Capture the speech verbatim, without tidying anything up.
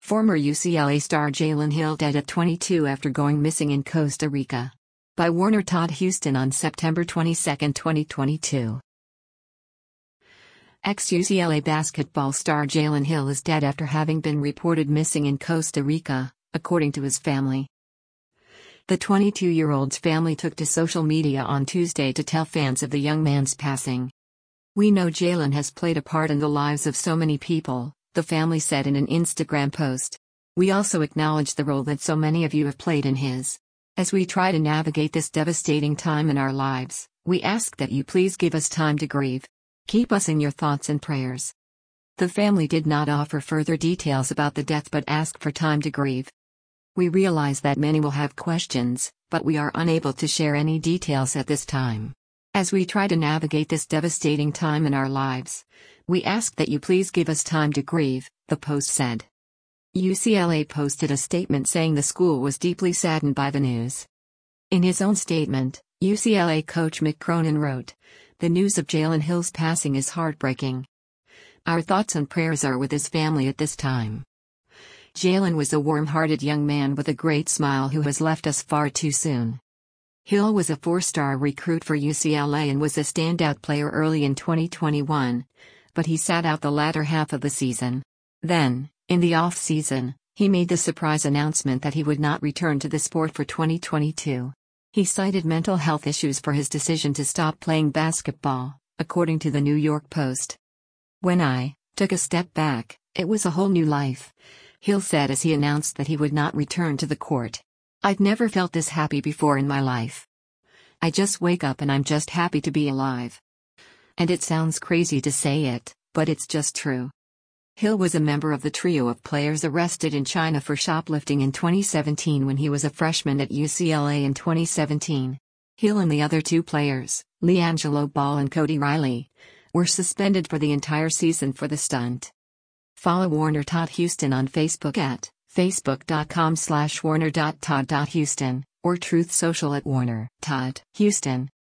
Former U C L A star Jalen Hill dead at twenty-two after going missing in Costa Rica. By Warner Todd Houston on September twenty-second, twenty twenty-two. Ex-U C L A basketball star Jalen Hill is dead after having been reported missing in Costa Rica, according to his family. The twenty-two-year-old's family took to social media on Tuesday to tell fans of the young man's passing. "We know Jalen has played a part in the lives of so many people," the family said in an Instagram post. "We also acknowledge the role that so many of you have played in his. As we try to navigate this devastating time in our lives, we ask that you please give us time to grieve. Keep us in your thoughts and prayers." The family did not offer further details about the death but asked for time to grieve. "We realize that many will have questions, but we are unable to share any details at this time. As we try to navigate this devastating time in our lives, we ask that you please give us time to grieve," the post said. U C L A posted a statement saying the school was deeply saddened by the news. In his own statement, U C L A coach Mick Cronin wrote, "The news of Jalen Hill's passing is heartbreaking. Our thoughts and prayers are with his family at this time. Jalen was a warm-hearted young man with a great smile who has left us far too soon." Hill was a four-star recruit for U C L A and was a standout player early in twenty twenty-one, but he sat out the latter half of the season. Then, in the off-season, he made the surprise announcement that he would not return to the sport for twenty twenty-two. He cited mental health issues for his decision to stop playing basketball, according to the New York Post. "When I took a step back, it was a whole new life," Hill said as he announced that he would not return to the court. "I've never felt this happy before in my life. I just wake up and I'm just happy to be alive. And it sounds crazy to say it, but it's just true." Hill was a member of the trio of players arrested in China for shoplifting in twenty seventeen when he was a freshman at U C L A in twenty seventeen. Hill and the other two players, LiAngelo Ball and Cody Riley, were suspended for the entire season for the stunt. Follow Warner Todd Houston on Facebook at facebook.com slash warner.todd.houston or Truth Social at Warner Todd Houston.